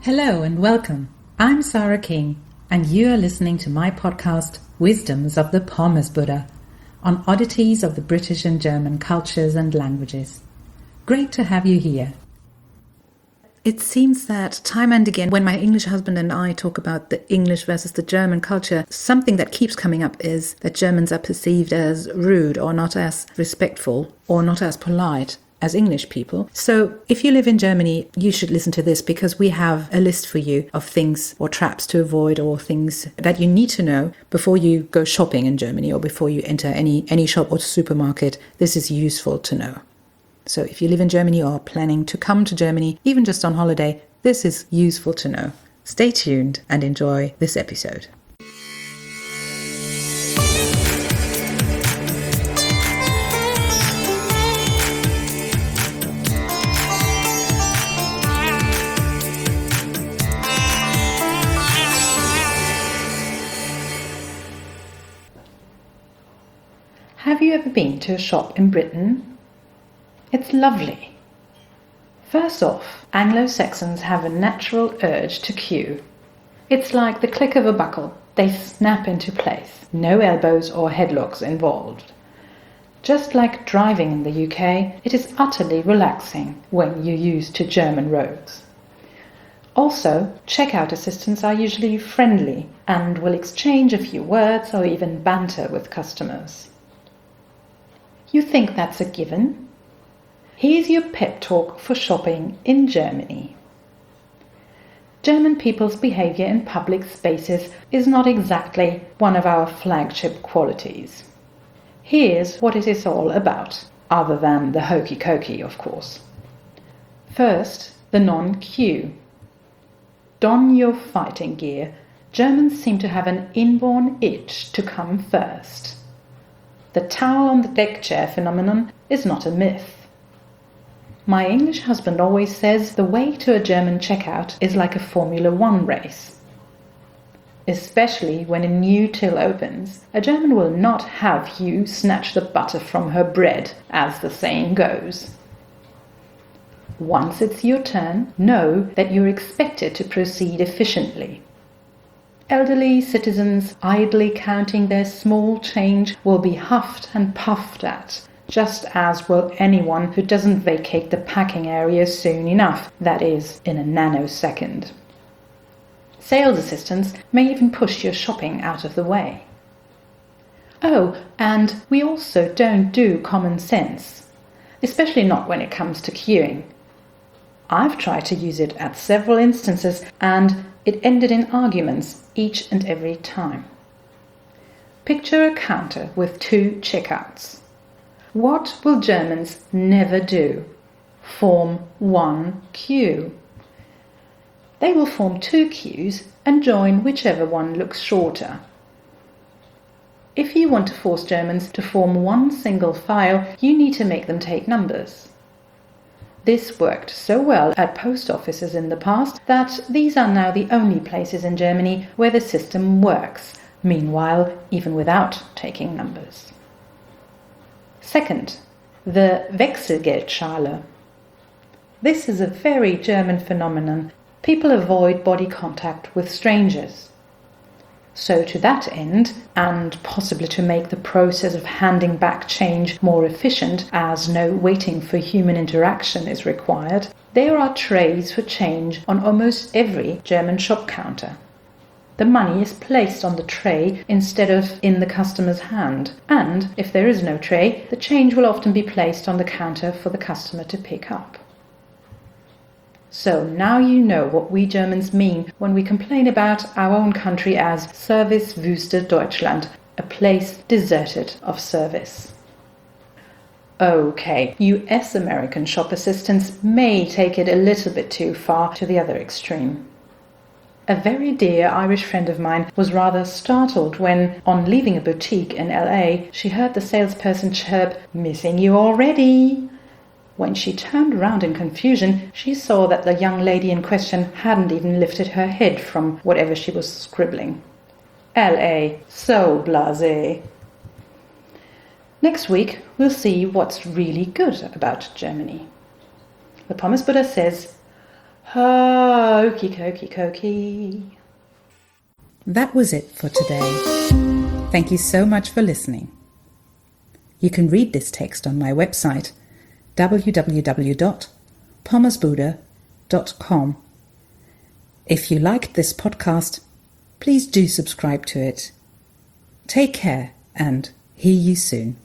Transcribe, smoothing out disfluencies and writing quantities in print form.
Hello and welcome. I'm Sarah King, and you are listening to my podcast, Wisdoms of the Pommes Buddha, on oddities of the British and German cultures and languages. Great to have you here. It seems that time and again, when my English husband and I talk about the English versus the German culture, something that keeps coming up is that Germans are perceived as rude or not as respectful or not as polite as English people. So if you live in Germany, you should listen to this because we have a list for you of things or traps to avoid or things that you need to know before you go shopping in Germany or before you enter any shop or supermarket. This is useful to know. So if you live in Germany or are planning to come to Germany, even just on holiday, this is useful to know. Stay tuned and enjoy this episode. Have you ever been to a shop in Britain? It's lovely. First off, Anglo-Saxons have a natural urge to queue. It's like the click of a buckle. They snap into place. No elbows or headlocks involved. Just like driving in the UK, it is utterly relaxing when you're used to German roads. Also, checkout assistants are usually friendly and will exchange a few words or even banter with customers. You think that's a given? Here's your pep talk for shopping in Germany. German people's behavior in public spaces is not exactly one of our flagship qualities. Here's what it is all about, other than the hokey-cokey, of course. First, the non-queue. Don your fighting gear. Germans seem to have an inborn itch to come first. The towel on the deck chair phenomenon is not a myth. My English husband always says the way to a German checkout is like a Formula One race. Especially when a new till opens, a German will not have you snatch the butter from her bread, as the saying goes. Once it's your turn, know that you're expected to proceed efficiently. Elderly citizens idly counting their small change will be huffed and puffed at, just as will anyone who doesn't vacate the packing area soon enough, that is, in a nanosecond. Sales assistants may even push your shopping out of the way. Oh, and we also don't do common sense, especially not when it comes to queuing. I've tried to use it at several instances and it ended in arguments each and every time. Picture a counter with two checkouts. What will Germans never do? Form one queue. They will form two queues and join whichever one looks shorter. If you want to force Germans to form one single file, you need to make them take numbers. This worked so well at post offices in the past that these are now the only places in Germany where the system works, meanwhile even without taking numbers. Second, the Wechselgeldschale. This is a very German phenomenon. People avoid body contact with strangers. So to that end, and possibly to make the process of handing back change more efficient as no waiting for human interaction is required, there are trays for change on almost every German shop counter. The money is placed on the tray instead of in the customer's hand, and if there is no tray, the change will often be placed on the counter for the customer to pick up. So now you know what we Germans mean when we complain about our own country as Servicewüste Deutschland, a place deserted of service. Okay, US American shop assistants may take it a little bit too far to the other extreme. A very dear Irish friend of mine was rather startled when, on leaving a boutique in LA, she heard the salesperson chirp, "Missing you already." When she turned around in confusion, she saw that the young lady in question hadn't even lifted her head from whatever she was scribbling. LA, so blasé. Next week, we'll see what's really good about Germany. The Pommes Buddha says, Hokey cokey cokey. That was it for today. Thank you so much for listening. You can read this text on my website www.pommersbuddha.com. If you liked this podcast, please do subscribe to it. Take care and hear you soon.